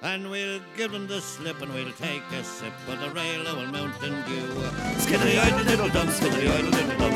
and we'll give them the slip, and we'll take a sip of the rail of Mountain Dew. Skiddery-idle-diddle-dum, skiddery-idle-diddle-dum,